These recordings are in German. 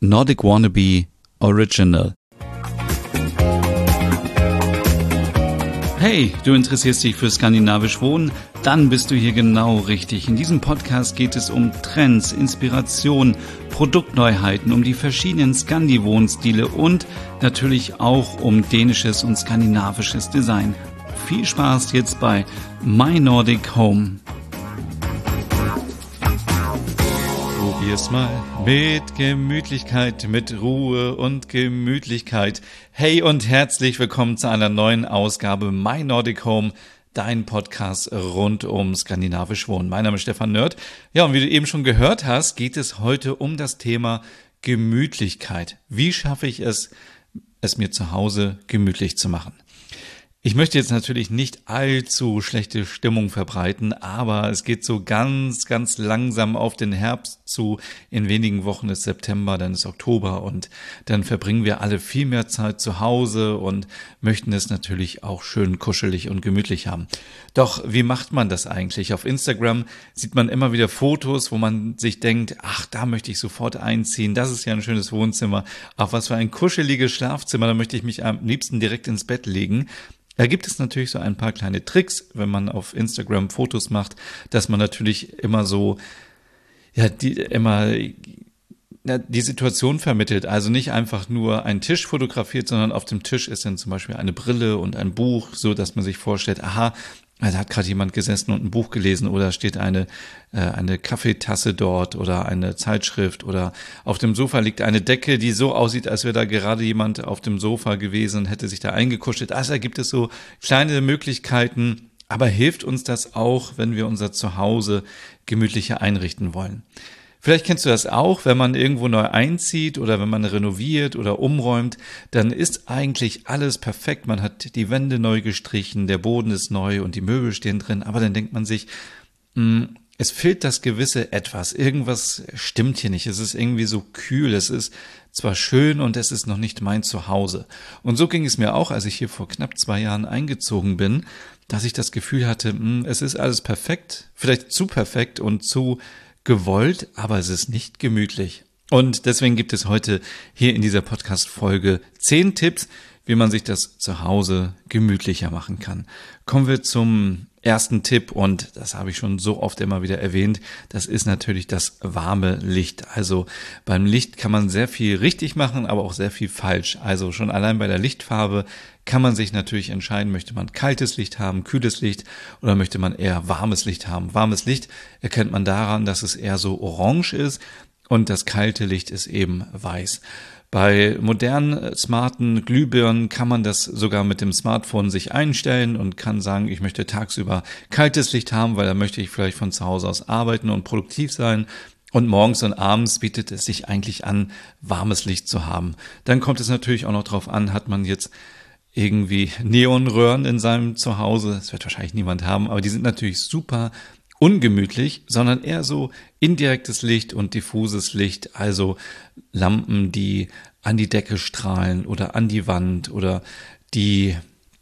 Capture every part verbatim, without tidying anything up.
Nordic Wannabe Original. Hey, du interessierst dich für skandinavisch Wohnen? Dann bist du hier genau richtig. In diesem Podcast geht es um Trends, Inspiration, Produktneuheiten, um die verschiedenen Scandi-Wohnstile und natürlich auch um dänisches und skandinavisches Design. Viel Spaß jetzt bei My Nordic Home. Probier's mal mit Gemütlichkeit, mit Ruhe und Gemütlichkeit. Hey und herzlich willkommen zu einer neuen Ausgabe My Nordic Home, dein Podcast rund um skandinavisch Wohnen. Mein Name ist Stefan Nörth. Ja, und wie du eben schon gehört hast, geht es heute um das Thema Gemütlichkeit. Wie schaffe ich es, es mir zu Hause gemütlich zu machen? Ich möchte jetzt natürlich nicht allzu schlechte Stimmung verbreiten, aber es geht so ganz, ganz langsam auf den Herbst zu. In wenigen Wochen ist September, dann ist Oktober und dann verbringen wir alle viel mehr Zeit zu Hause und möchten es natürlich auch schön kuschelig und gemütlich haben. Doch wie macht man das eigentlich? Auf Instagram sieht man immer wieder Fotos, wo man sich denkt, ach, da möchte ich sofort einziehen, das ist ja ein schönes Wohnzimmer. Ach, was für ein kuscheliges Schlafzimmer, da möchte ich mich am liebsten direkt ins Bett legen. Da gibt es natürlich so ein paar kleine Tricks, wenn man auf Instagram Fotos macht, dass man natürlich immer so, ja, die, immer, ja, die Situation vermittelt. Also nicht einfach nur einen Tisch fotografiert, sondern auf dem Tisch ist dann zum Beispiel eine Brille und ein Buch, so dass man sich vorstellt, aha, da hat gerade jemand gesessen und ein Buch gelesen oder steht eine äh, eine Kaffeetasse dort oder eine Zeitschrift oder auf dem Sofa liegt eine Decke, die so aussieht, als wäre da gerade jemand auf dem Sofa gewesen und hätte sich da eingekuschelt. Also da gibt es so kleine Möglichkeiten, aber hilft uns das auch, wenn wir unser Zuhause gemütlicher einrichten wollen? Vielleicht kennst du das auch, wenn man irgendwo neu einzieht oder wenn man renoviert oder umräumt, dann ist eigentlich alles perfekt. Man hat die Wände neu gestrichen, der Boden ist neu und die Möbel stehen drin, aber dann denkt man sich, mh, es fehlt das gewisse Etwas. Irgendwas stimmt hier nicht. Es ist irgendwie so kühl. Es ist zwar schön und es ist noch nicht mein Zuhause. Und so ging es mir auch, als ich hier vor knapp zwei Jahren eingezogen bin, dass ich das Gefühl hatte, mh, es ist alles perfekt, vielleicht zu perfekt und zu gewollt, aber es ist nicht gemütlich. Und deswegen gibt es heute hier in dieser Podcast-Folge zehn Tipps, wie man sich das zu Hause gemütlicher machen kann. Kommen wir zum ersten Tipp und das habe ich schon so oft immer wieder erwähnt. Das ist natürlich das warme Licht. Also beim Licht kann man sehr viel richtig machen, aber auch sehr viel falsch. Also schon allein bei der Lichtfarbe kann man sich natürlich entscheiden, möchte man kaltes Licht haben, kühles Licht oder möchte man eher warmes Licht haben. Warmes Licht erkennt man daran, dass es eher so orange ist und das kalte Licht ist eben weiß. Bei modernen, smarten Glühbirnen kann man das sogar mit dem Smartphone sich einstellen und kann sagen, ich möchte tagsüber kaltes Licht haben, weil da möchte ich vielleicht von zu Hause aus arbeiten und produktiv sein. Und morgens und abends bietet es sich eigentlich an, warmes Licht zu haben. Dann kommt es natürlich auch noch drauf an, hat man jetzt irgendwie Neonröhren in seinem Zuhause. Das wird wahrscheinlich niemand haben, aber die sind natürlich super ungemütlich, sondern eher so indirektes Licht und diffuses Licht, also Lampen, die an die Decke strahlen oder an die Wand oder die,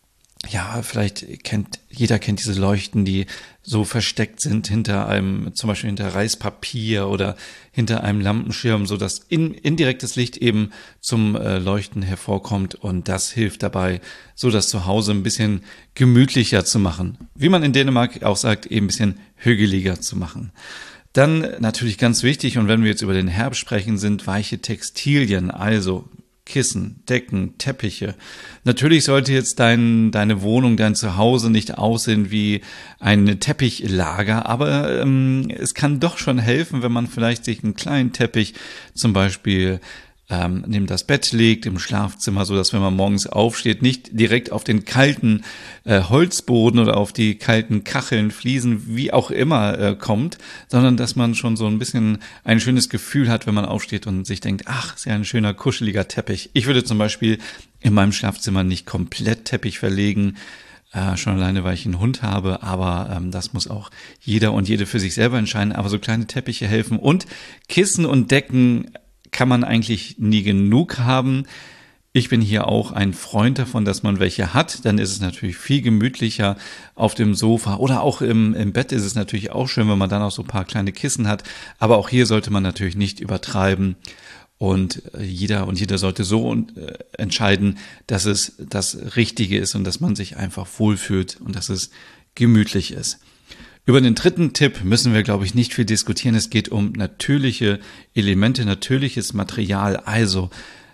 ja, vielleicht kennt, jeder kennt diese Leuchten, die so versteckt sind hinter einem, zum Beispiel hinter Reispapier oder hinter einem Lampenschirm, so dass in, indirektes Licht eben zum äh, Leuchten hervorkommt und das hilft dabei, so das Zuhause ein bisschen gemütlicher zu machen. Wie man in Dänemark auch sagt, eben ein bisschen hügeliger zu machen. Dann natürlich ganz wichtig, und wenn wir jetzt über den Herbst sprechen, sind weiche Textilien, also Kissen, Decken, Teppiche. Natürlich sollte jetzt dein, deine Wohnung, dein Zuhause nicht aussehen wie ein Teppichlager, aber ähm, es kann doch schon helfen, wenn man vielleicht sich einen kleinen Teppich zum Beispiel ähm, neben das Bett legt, im Schlafzimmer, so dass wenn man morgens aufsteht, nicht direkt auf den kalten äh, Holzboden oder auf die kalten Kacheln, Fliesen, wie auch immer äh, kommt, sondern dass man schon so ein bisschen ein schönes Gefühl hat, wenn man aufsteht und sich denkt, ach, ist ja ein schöner, kuscheliger Teppich. Ich würde zum Beispiel in meinem Schlafzimmer nicht komplett Teppich verlegen, äh, schon alleine, weil ich einen Hund habe, aber ähm, das muss auch jeder und jede für sich selber entscheiden, aber so kleine Teppiche helfen und Kissen und Decken kann man eigentlich nie genug haben. Ich bin hier auch ein Freund davon, dass man welche hat. Dann ist es natürlich viel gemütlicher auf dem Sofa oder auch im, im Bett ist es natürlich auch schön, wenn man dann auch so ein paar kleine Kissen hat. Aber auch hier sollte man natürlich nicht übertreiben. Und jeder und jeder sollte so äh, entscheiden, dass es das Richtige ist und dass man sich einfach wohlfühlt und dass es gemütlich ist. Über den dritten Tipp müssen wir, glaube ich, nicht viel diskutieren. Es geht um natürliche Elemente, natürliches Material. Also,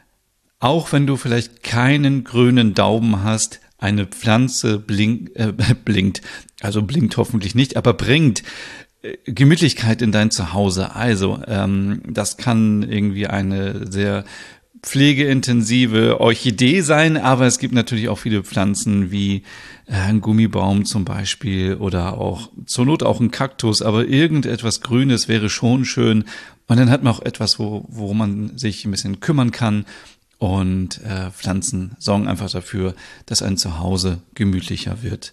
auch wenn du vielleicht keinen grünen Daumen hast, eine Pflanze blink, äh, blinkt, also blinkt hoffentlich nicht, aber bringt Gemütlichkeit in dein Zuhause. Also, ähm, das kann irgendwie eine sehr pflegeintensive Orchidee sein, aber es gibt natürlich auch viele Pflanzen wie äh, ein Gummibaum zum Beispiel oder auch zur Not auch ein Kaktus, aber irgendetwas Grünes wäre schon schön und dann hat man auch etwas, wo, worum man sich ein bisschen kümmern kann und äh, Pflanzen sorgen einfach dafür, dass ein Zuhause gemütlicher wird.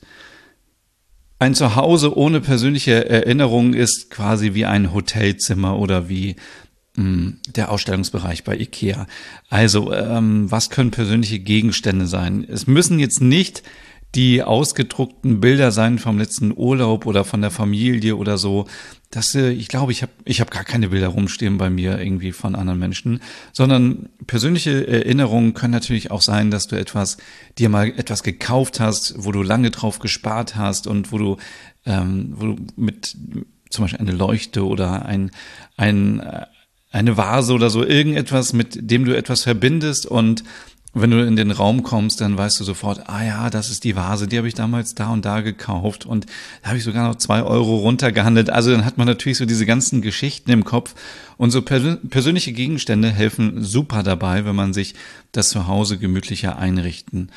Ein Zuhause ohne persönliche Erinnerung ist quasi wie ein Hotelzimmer oder wie mh, der Ausstellungsbereich bei IKEA. Also, ähm, was können persönliche Gegenstände sein? Es müssen jetzt nicht die ausgedruckten Bilder sein vom letzten Urlaub oder von der Familie oder so. Das, äh, ich glaube, ich habe ich hab gar keine Bilder rumstehen bei mir irgendwie von anderen Menschen, sondern persönliche Erinnerungen können natürlich auch sein, dass du etwas, dir mal etwas gekauft hast, wo du lange drauf gespart hast und wo du, ähm, wo du mit zum Beispiel eine Leuchte oder ein, ein, eine Vase oder so, irgendetwas, mit dem du etwas verbindest und wenn du in den Raum kommst, dann weißt du sofort, ah ja, das ist die Vase, die habe ich damals da und da gekauft und da habe ich sogar noch zwei Euro runtergehandelt. Also dann hat man natürlich so diese ganzen Geschichten im Kopf und so per- persönliche Gegenstände helfen super dabei, wenn man sich das Zuhause gemütlicher einrichten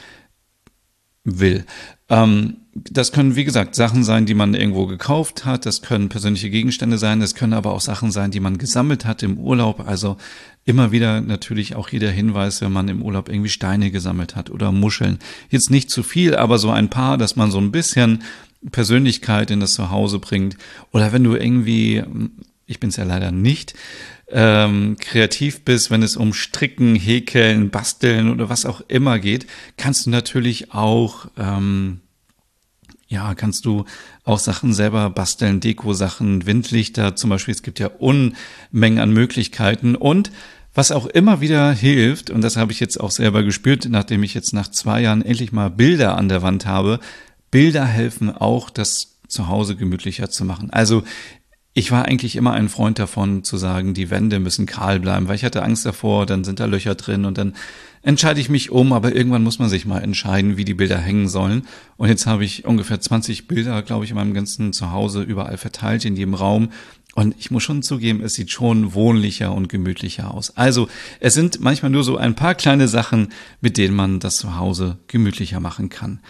will. Ähm, das können, wie gesagt, Sachen sein, die man irgendwo gekauft hat. Das können persönliche Gegenstände sein. Das können aber auch Sachen sein, die man gesammelt hat im Urlaub. Also immer wieder natürlich auch jeder Hinweis, wenn man im Urlaub irgendwie Steine gesammelt hat oder Muscheln. Jetzt nicht zu viel, aber so ein paar, dass man so ein bisschen Persönlichkeit in das Zuhause bringt. Oder wenn du irgendwie, ich bin es ja leider nicht, ähm, kreativ bist, wenn es um Stricken, Häkeln, Basteln oder was auch immer geht, kannst du natürlich auch, ähm, ja, kannst du auch Sachen selber basteln, Deko-Sachen, Windlichter zum Beispiel. Es gibt ja Unmengen an Möglichkeiten und was auch immer wieder hilft, und das habe ich jetzt auch selber gespürt, nachdem ich jetzt nach zwei Jahren endlich mal Bilder an der Wand habe, Bilder helfen auch, das Zuhause gemütlicher zu machen. Also ich war eigentlich immer ein Freund davon, zu sagen, die Wände müssen kahl bleiben, weil ich hatte Angst davor, dann sind da Löcher drin und dann entscheide ich mich um, aber irgendwann muss man sich mal entscheiden, wie die Bilder hängen sollen. Und jetzt habe ich ungefähr zwanzig Bilder, glaube ich, in meinem ganzen Zuhause überall verteilt, in jedem Raum. Und ich muss schon zugeben, es sieht schon wohnlicher und gemütlicher aus. Also es sind manchmal nur so ein paar kleine Sachen, mit denen man das Zuhause gemütlicher machen kann.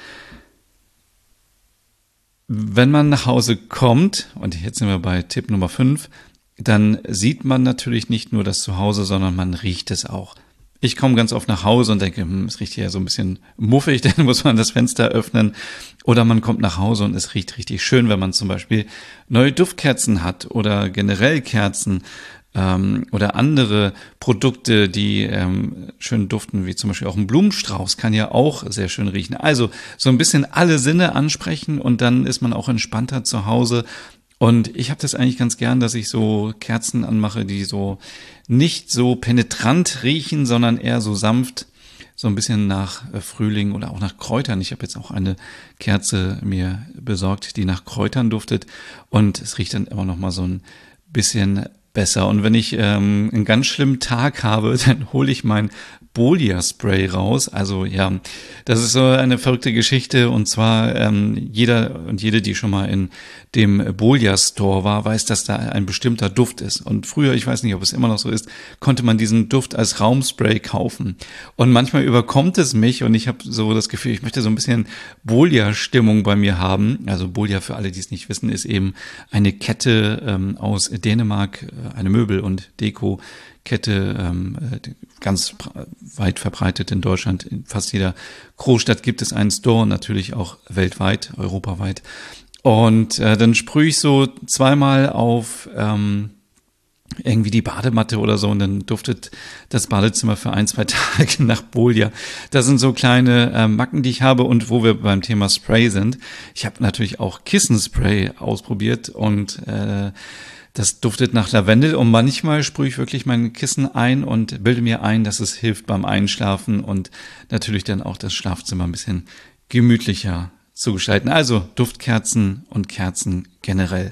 Wenn man nach Hause kommt, und jetzt sind wir bei Tipp Nummer fünf, dann sieht man natürlich nicht nur das Zuhause, sondern man riecht es auch. Ich komme ganz oft nach Hause und denke, hm, es riecht hier so ein bisschen muffig, dann muss man das Fenster öffnen. Oder man kommt nach Hause und es riecht richtig schön, wenn man zum Beispiel neue Duftkerzen hat oder generell Kerzen ähm, oder andere Produkte, die ähm, schön duften, wie zum Beispiel auch ein Blumenstrauß kann ja auch sehr schön riechen. Also so ein bisschen alle Sinne ansprechen und dann ist man auch entspannter zu Hause. Und ich habe das eigentlich ganz gern, dass ich so Kerzen anmache, die so nicht so penetrant riechen, sondern eher so sanft, so ein bisschen nach Frühling oder auch nach Kräutern. Ich habe jetzt auch eine Kerze mir besorgt, die nach Kräutern duftet und es riecht dann immer noch mal so ein bisschen besser. Und wenn ich ähm, einen ganz schlimmen Tag habe, dann hole ich mein Bolia-Spray raus. Also ja, das ist so eine verrückte Geschichte und zwar ähm, jeder und jede, die schon mal in dem Bolia-Store war, weiß, dass da ein bestimmter Duft ist. Und früher, ich weiß nicht, ob es immer noch so ist, konnte man diesen Duft als Raumspray kaufen. Und manchmal überkommt es mich und ich habe so das Gefühl, ich möchte so ein bisschen Bolia-Stimmung bei mir haben. Also Bolia, für alle, die es nicht wissen, ist eben eine Kette ähm, aus Dänemark, eine Möbel- und Deko Kette, ähm, ganz weit verbreitet in Deutschland. In fast jeder Großstadt gibt es einen Store, natürlich auch weltweit, europaweit. Und äh, dann sprühe ich so zweimal auf ähm, irgendwie die Badematte oder so und dann duftet das Badezimmer für ein, zwei Tage nach Bolia. Das sind so kleine äh, Macken, die ich habe und wo wir beim Thema Spray sind. Ich habe natürlich auch Kissenspray ausprobiert und äh, Das duftet nach Lavendel und manchmal sprühe ich wirklich mein Kissen ein und bilde mir ein, dass es hilft beim Einschlafen und natürlich dann auch das Schlafzimmer ein bisschen gemütlicher zu gestalten. Also Duftkerzen und Kerzen generell.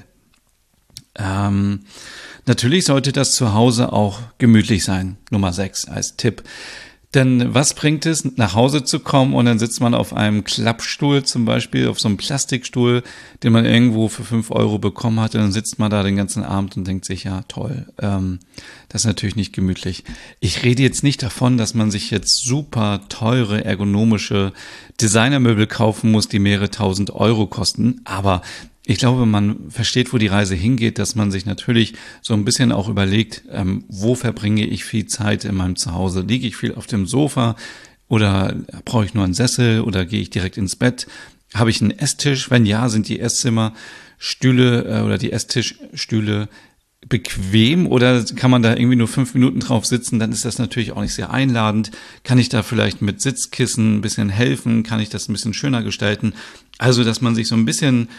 Ähm, natürlich sollte das zu Hause auch gemütlich sein. Nummer sechs als Tipp. Denn was bringt es, nach Hause zu kommen und dann sitzt man auf einem Klappstuhl zum Beispiel, auf so einem Plastikstuhl, den man irgendwo für fünf Euro bekommen hat und dann sitzt man da den ganzen Abend und denkt sich, ja toll, ähm, das ist natürlich nicht gemütlich. Ich rede jetzt nicht davon, dass man sich jetzt super teure, ergonomische Designermöbel kaufen muss, die mehrere tausend Euro kosten, aber ich glaube, man versteht, wo die Reise hingeht, dass man sich natürlich so ein bisschen auch überlegt, ähm, wo verbringe ich viel Zeit in meinem Zuhause? Liege ich viel auf dem Sofa oder brauche ich nur einen Sessel oder gehe ich direkt ins Bett? Habe ich einen Esstisch? Wenn ja, sind die Esszimmerstühle äh, oder die Esstischstühle bequem oder kann man da irgendwie nur fünf Minuten drauf sitzen? Dann ist das natürlich auch nicht sehr einladend. Kann ich da vielleicht mit Sitzkissen ein bisschen helfen? Kann ich das ein bisschen schöner gestalten? Also, dass man sich so ein bisschen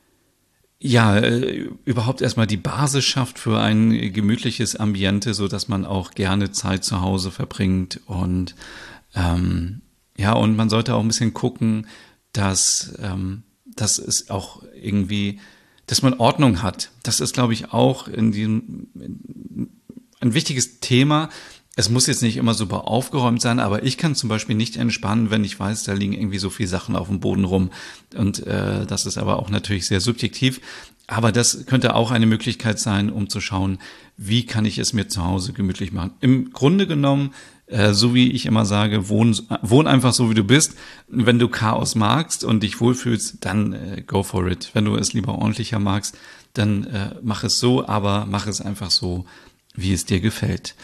ja, äh, überhaupt erstmal die Basis schafft für ein gemütliches Ambiente, so dass man auch gerne Zeit zu Hause verbringt und ähm, ja, und man sollte auch ein bisschen gucken, dass ähm, dass es auch irgendwie, dass man Ordnung hat. Das ist, glaube ich, auch in diesem ein wichtiges Thema. Es muss jetzt nicht immer super aufgeräumt sein, aber ich kann zum Beispiel nicht entspannen, wenn ich weiß, da liegen irgendwie so viele Sachen auf dem Boden rum. Und äh, das ist aber auch natürlich sehr subjektiv. Aber das könnte auch eine Möglichkeit sein, um zu schauen, wie kann ich es mir zu Hause gemütlich machen. Im Grunde genommen, äh, so wie ich immer sage, wohn, wohn einfach so, wie du bist. Wenn du Chaos magst und dich wohlfühlst, dann äh, go for it. Wenn du es lieber ordentlicher magst, dann äh, mach es so, aber mach es einfach so, wie es dir gefällt.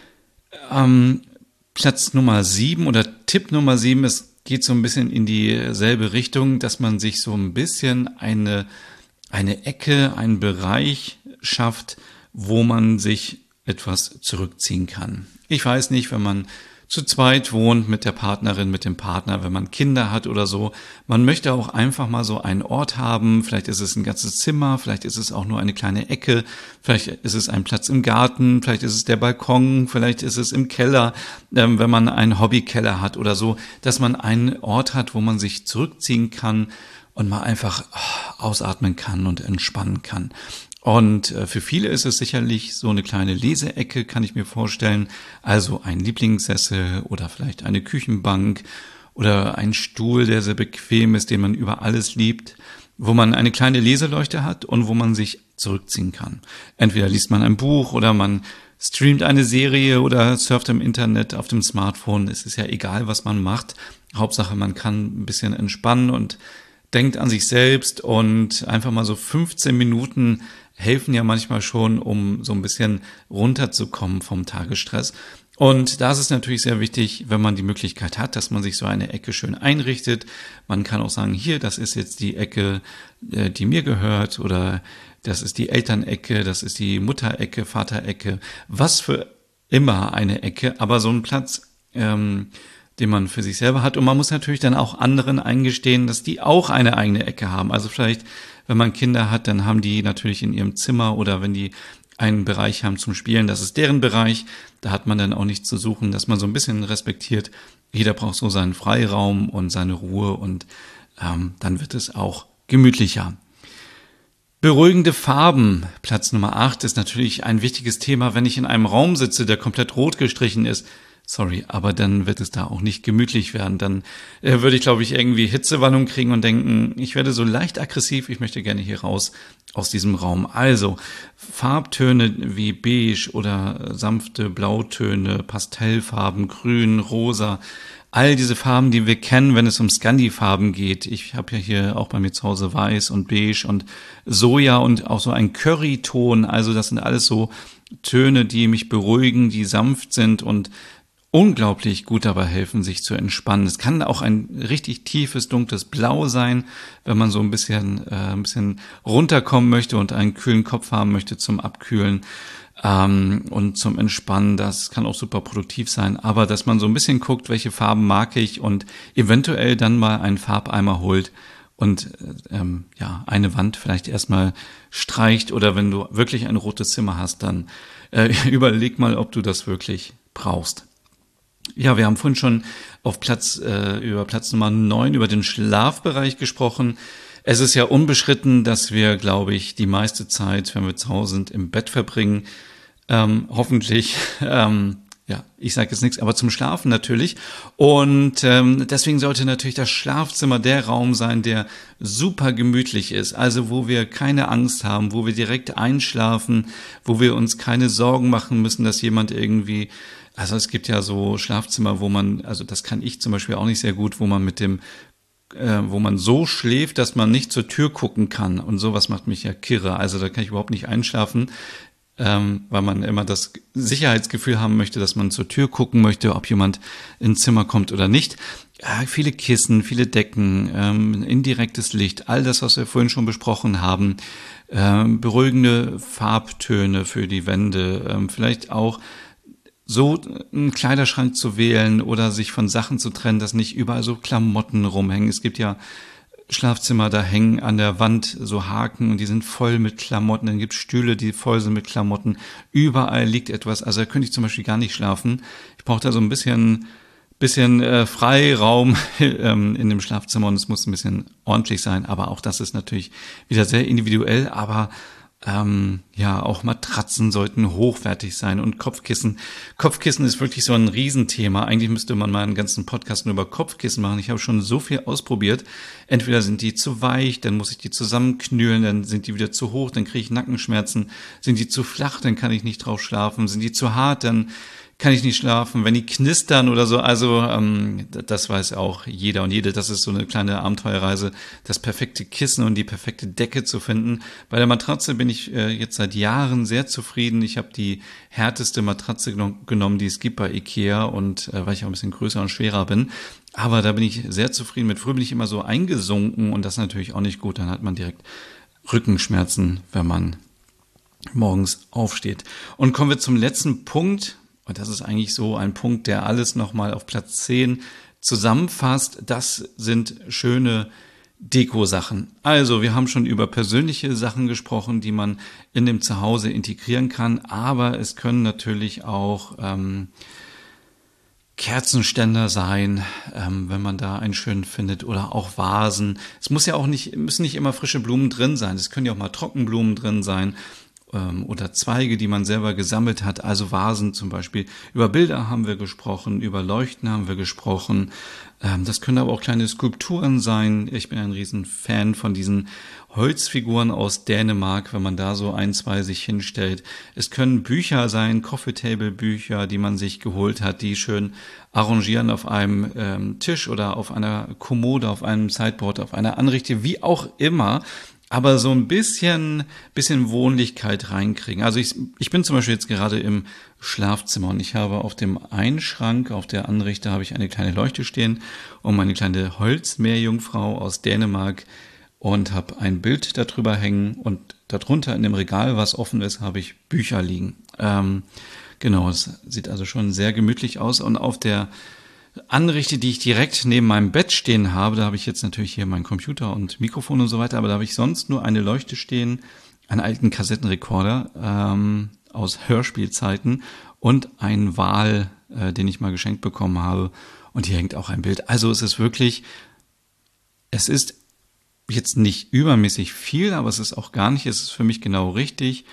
Ähm, Platz Nummer sieben oder Tipp Nummer sieben, es geht so ein bisschen in dieselbe Richtung, dass man sich so ein bisschen eine, eine Ecke, einen Bereich schafft, wo man sich etwas zurückziehen kann. Ich weiß nicht, wenn man zu zweit wohnt mit der Partnerin, mit dem Partner, wenn man Kinder hat oder so. Man möchte auch einfach mal so einen Ort haben. Vielleicht ist es ein ganzes Zimmer, vielleicht ist es auch nur eine kleine Ecke, vielleicht ist es ein Platz im Garten, vielleicht ist es der Balkon, vielleicht ist es im Keller, ähm, wenn man einen Hobbykeller hat oder so, dass man einen Ort hat, wo man sich zurückziehen kann und mal einfach oh, ausatmen kann und entspannen kann. Und äh, für viele ist es sicherlich so eine kleine Leseecke, kann ich mir vorstellen. Also ein Lieblingssessel oder vielleicht eine Küchenbank oder ein Stuhl, der sehr bequem ist, den man über alles liebt, wo man eine kleine Leseleuchte hat und wo man sich zurückziehen kann. Entweder liest man ein Buch oder man streamt eine Serie oder surft im Internet auf dem Smartphone. Es ist ja egal, was man macht. Hauptsache, man kann ein bisschen entspannen und denkt an sich selbst und einfach mal so fünfzehn Minuten helfen ja manchmal schon, um so ein bisschen runterzukommen vom Tagesstress. Und da ist es natürlich sehr wichtig, wenn man die Möglichkeit hat, dass man sich so eine Ecke schön einrichtet. Man kann auch sagen, hier, das ist jetzt die Ecke, die mir gehört, oder das ist die Elternecke, das ist die Mutterecke, Vaterecke, was für immer eine Ecke, aber so ein Platz, ähm, den man für sich selber hat. Und man muss natürlich dann auch anderen eingestehen, dass die auch eine eigene Ecke haben. Also vielleicht, wenn man Kinder hat, dann haben die natürlich in ihrem Zimmer oder wenn die einen Bereich haben zum Spielen, das ist deren Bereich. Da hat man dann auch nichts zu suchen, dass man so ein bisschen respektiert. Jeder braucht so seinen Freiraum und seine Ruhe und ähm, dann wird es auch gemütlicher. Beruhigende Farben, Platz Nummer acht, ist natürlich ein wichtiges Thema, wenn ich in einem Raum sitze, der komplett rot gestrichen ist. Sorry, aber dann wird es da auch nicht gemütlich werden. Dann äh, würde ich, glaube ich, irgendwie Hitzewallung kriegen und denken, ich werde so leicht aggressiv, ich möchte gerne hier raus aus diesem Raum. Also Farbtöne wie beige oder sanfte Blautöne, Pastellfarben, grün, rosa, all diese Farben, die wir kennen, wenn es um Scandi-Farben geht. Ich habe ja hier auch bei mir zu Hause weiß und beige und Soja und auch so ein Curryton. Also das sind alles so Töne, die mich beruhigen, die sanft sind und unglaublich gut dabei helfen, sich zu entspannen. Es kann auch ein richtig tiefes, dunkles Blau sein, wenn man so ein bisschen, äh, ein bisschen runterkommen möchte und einen kühlen Kopf haben möchte zum Abkühlen ähm, und zum Entspannen. Das kann auch super produktiv sein. Aber dass man so ein bisschen guckt, welche Farben mag ich und eventuell dann mal einen Farbeimer holt und ähm, ja, eine Wand vielleicht erstmal streicht, oder wenn du wirklich ein rotes Zimmer hast, dann äh, überleg mal, ob du das wirklich brauchst. Ja, wir haben vorhin schon auf Platz äh, über Platz Nummer neun über den Schlafbereich gesprochen. Es ist ja unbestritten, dass wir, glaube ich, die meiste Zeit, wenn wir zu Hause sind, im Bett verbringen. Ähm, hoffentlich, ähm, ja, ich sage jetzt nichts, aber zum Schlafen natürlich. Und ähm, deswegen sollte natürlich das Schlafzimmer der Raum sein, der super gemütlich ist. Also wo wir keine Angst haben, wo wir direkt einschlafen, wo wir uns keine Sorgen machen müssen, dass jemand irgendwie... Also es gibt ja so Schlafzimmer, wo man, also das kann ich zum Beispiel auch nicht sehr gut, wo man mit dem, äh, wo man so schläft, dass man nicht zur Tür gucken kann. Und sowas macht mich ja kirre. Also da kann ich überhaupt nicht einschlafen, ähm, weil man immer das Sicherheitsgefühl haben möchte, dass man zur Tür gucken möchte, ob jemand ins Zimmer kommt oder nicht. Ja, viele Kissen, viele Decken, ähm, indirektes Licht, all das, was wir vorhin schon besprochen haben, ähm, beruhigende Farbtöne für die Wände, ähm, vielleicht auch so einen Kleiderschrank zu wählen oder sich von Sachen zu trennen, dass nicht überall so Klamotten rumhängen. Es gibt ja Schlafzimmer, da hängen an der Wand so Haken und die sind voll mit Klamotten. Dann gibt es Stühle, die voll sind mit Klamotten. Überall liegt etwas. Also da könnte ich zum Beispiel gar nicht schlafen. Ich brauche da so ein bisschen, bisschen äh, Freiraum ähm, in dem Schlafzimmer und es muss ein bisschen ordentlich sein. Aber auch das ist natürlich wieder sehr individuell, aber Ähm, ja, auch Matratzen sollten hochwertig sein und Kopfkissen. Kopfkissen ist wirklich so ein Riesenthema. Eigentlich müsste man mal einen ganzen Podcast nur über Kopfkissen machen. Ich habe schon so viel ausprobiert. Entweder sind die zu weich, dann muss ich die zusammenknüllen, dann sind die wieder zu hoch, dann kriege ich Nackenschmerzen. Sind die zu flach, dann kann ich nicht drauf schlafen. Sind die zu hart, dann kann ich nicht schlafen, wenn die knistern oder so. Also ähm, das weiß auch jeder und jede. Das ist so eine kleine Abenteuerreise, das perfekte Kissen und die perfekte Decke zu finden. Bei der Matratze bin ich äh, jetzt seit Jahren sehr zufrieden. Ich habe die härteste Matratze geno- genommen, die es gibt bei Ikea, und äh, weil ich auch ein bisschen größer und schwerer bin. Aber da bin ich sehr zufrieden mit. Früher bin ich immer so eingesunken und das ist natürlich auch nicht gut. Dann hat man direkt Rückenschmerzen, wenn man morgens aufsteht. Und kommen wir zum letzten Punkt. Und das ist eigentlich so ein Punkt, der alles nochmal auf Platz zehn zusammenfasst. Das sind schöne Deko-Sachen. Also wir haben schon über persönliche Sachen gesprochen, die man in dem Zuhause integrieren kann. Aber es können natürlich auch ähm, Kerzenständer sein, ähm, wenn man da einen schönen findet, oder auch Vasen. Es muss ja auch nicht, müssen nicht immer frische Blumen drin sein. Es können ja auch mal Trockenblumen drin sein. Oder Zweige, die man selber gesammelt hat, also Vasen zum Beispiel. Über Bilder haben wir gesprochen, über Leuchten haben wir gesprochen. Das können aber auch kleine Skulpturen sein. Ich bin ein riesen Fan von diesen Holzfiguren aus Dänemark, wenn man da so ein, zwei sich hinstellt. Es können Bücher sein, Coffee-Table-Bücher, die man sich geholt hat, die schön arrangieren auf einem ähm, Tisch oder auf einer Kommode, auf einem Sideboard, auf einer Anrichte, wie auch immer. Aber so ein bisschen, bisschen Wohnlichkeit reinkriegen. Also ich, ich bin zum Beispiel jetzt gerade im Schlafzimmer und ich habe auf dem Einschrank, auf der Anrichte habe ich eine kleine Leuchte stehen und meine kleine Holzmeerjungfrau aus Dänemark und habe ein Bild darüber hängen und darunter in dem Regal, was offen ist, habe ich Bücher liegen. Ähm, genau, es sieht also schon sehr gemütlich aus und auf der Anrichte, die ich direkt neben meinem Bett stehen habe, da habe ich jetzt natürlich hier meinen Computer und Mikrofon und so weiter, aber da habe ich sonst nur eine Leuchte stehen, einen alten Kassettenrekorder ähm, aus Hörspielzeiten und einen Wal, äh, den ich mal geschenkt bekommen habe, und hier hängt auch ein Bild. Also es ist wirklich, es ist jetzt nicht übermäßig viel, aber es ist auch gar nicht, es ist für mich genau richtig.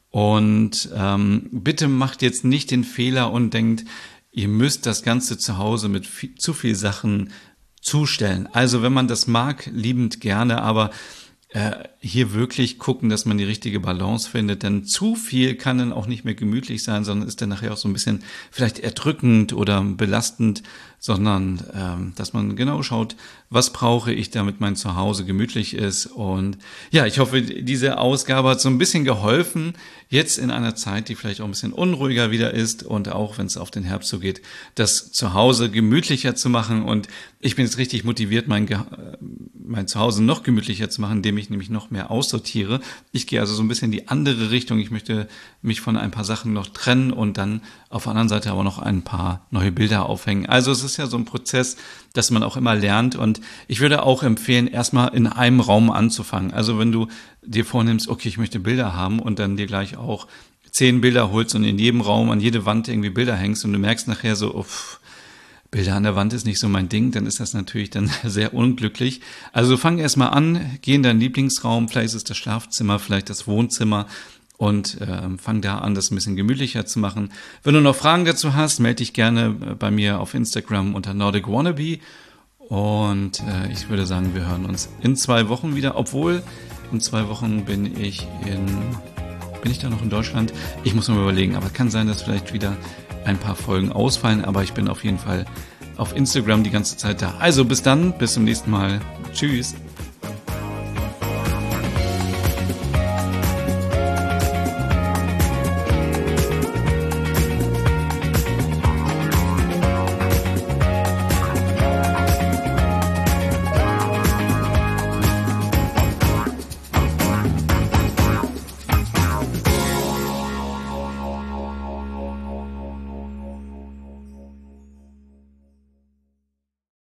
Und ähm, bitte macht jetzt nicht den Fehler und denkt, ihr müsst das Ganze zu Hause mit viel, zu viel Sachen zustellen. Also wenn man das mag, liebend gerne, aber äh, hier wirklich gucken, dass man die richtige Balance findet, denn zu viel kann dann auch nicht mehr gemütlich sein, sondern ist dann nachher auch so ein bisschen vielleicht erdrückend oder belastend, sondern ähm, dass man genau schaut, was brauche ich, damit mein Zuhause gemütlich ist. Und ja, ich hoffe, diese Ausgabe hat so ein bisschen geholfen, jetzt in einer Zeit, die vielleicht auch ein bisschen unruhiger wieder ist und auch, wenn es auf den Herbst zugeht, das Zuhause gemütlicher zu machen. Und ich bin jetzt richtig motiviert, mein, Ge- mein Zuhause noch gemütlicher zu machen, indem ich mich nämlich noch mehr aussortiere. Ich gehe also so ein bisschen in die andere Richtung. Ich möchte mich von ein paar Sachen noch trennen und dann auf der anderen Seite aber noch ein paar neue Bilder aufhängen. Also es ist ja so ein Prozess, dass man auch immer lernt, und ich würde auch empfehlen, erstmal in einem Raum anzufangen. Also wenn du dir vornimmst, okay, ich möchte Bilder haben, und dann dir gleich auch zehn Bilder holst und in jedem Raum an jede Wand irgendwie Bilder hängst und du merkst nachher so, uff, Bilder an der Wand ist nicht so mein Ding, dann ist das natürlich dann sehr unglücklich. Also fang erstmal an, geh in deinen Lieblingsraum, vielleicht ist es das Schlafzimmer, vielleicht das Wohnzimmer, und äh, fang da an, das ein bisschen gemütlicher zu machen. Wenn du noch Fragen dazu hast, melde dich gerne bei mir auf Instagram unter Nordic Wannabe, und äh, ich würde sagen, wir hören uns in zwei Wochen wieder, obwohl in zwei Wochen bin ich in, bin ich da noch in Deutschland? Ich muss mal überlegen, aber es kann sein, dass vielleicht wieder ein paar Folgen ausfallen, aber ich bin auf jeden Fall auf Instagram die ganze Zeit da. Also bis dann, bis zum nächsten Mal. Tschüss.